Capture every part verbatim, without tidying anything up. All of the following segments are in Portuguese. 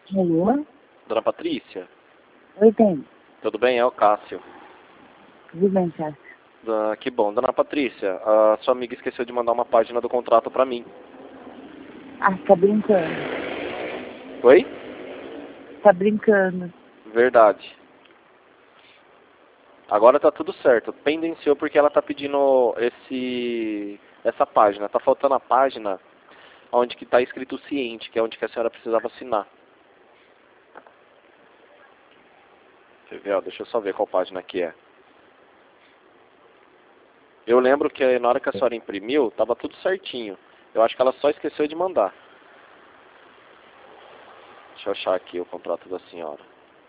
Alô? Dona Patrícia, Oi, bem. tudo bem? É o Cássio. Tudo bem, Cássio? Ah, que bom. Dona Patrícia, a sua amiga esqueceu de mandar uma página do contrato pra mim. Ah, tá brincando. Oi? Tá brincando. Verdade. Agora tá tudo certo. Pendenciou porque ela tá pedindo esse essa página. Tá faltando a página onde que tá escrito ciente, que é onde que a senhora precisava assinar. Quer ver, ó, deixa eu só ver qual página que é. Eu lembro que na hora que a senhora imprimiu, tava tudo certinho. Eu acho que ela só esqueceu de mandar. Deixa eu achar aqui o contrato da senhora.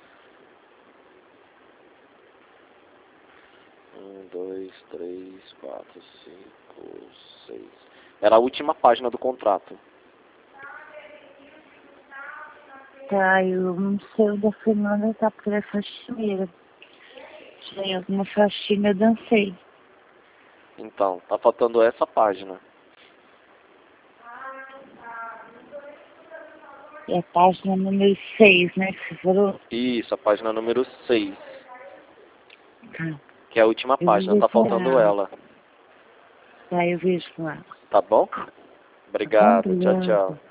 Um, dois, três, quatro, cinco, seis. Era a última página do contrato. Tá, eu não sei onde a Fernanda tá, porque ela é faxineira. Se tem alguma faxina, eu dancei. Então, tá faltando essa página. É a página número seis, né, que você falou? Isso, a página número seis. Tá. Que é a última Eu vou página, ver tá com faltando ela. ela. Tá, eu vejo lá. Tá bom? Tá bom? Obrigado, tchau, Obrigada. tchau.